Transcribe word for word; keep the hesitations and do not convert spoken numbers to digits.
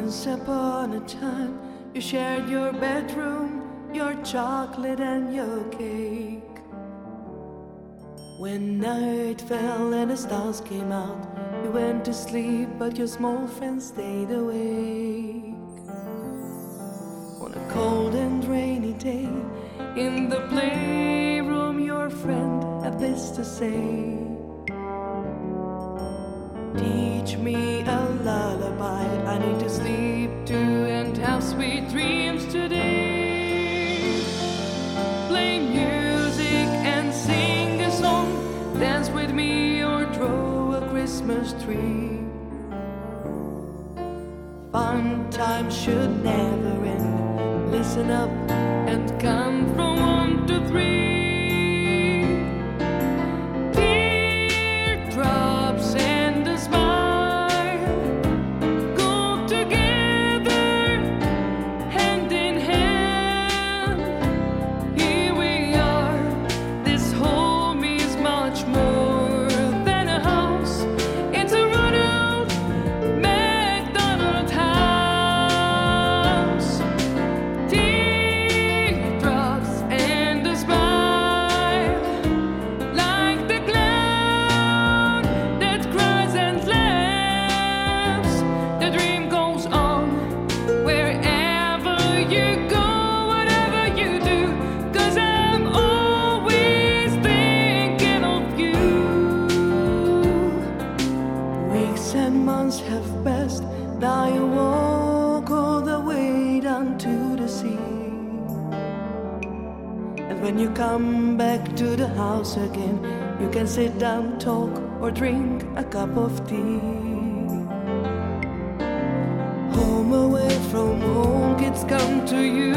Once upon a time, you shared your bedroom, your chocolate and your cake. When night fell and the stars came out, you went to sleep, but your small friends stayed awake. On a cold and rainy day, in the playroom, your friend had this to say: teach me a lullaby, I need to sleep too and have sweet dreams today. Play music and sing a song, dance with me or draw a Christmas tree. Fun times should never end, listen up and count from one to three. Teardrops and a smile go together, hand in hand. Here we are, this home is much more than a house. It's a Ronald McDonald house. Teardrops and a smile, like the clown that cries and laughs. The dream goes on wherever you go, whatever you do, 'cause I'm always thinking of you. Weeks and months have passed, now you walk all the way down to the sea. And when you come back to the house again, you can sit down, talk, or drink a cup of tea. Home away from home, kids come to you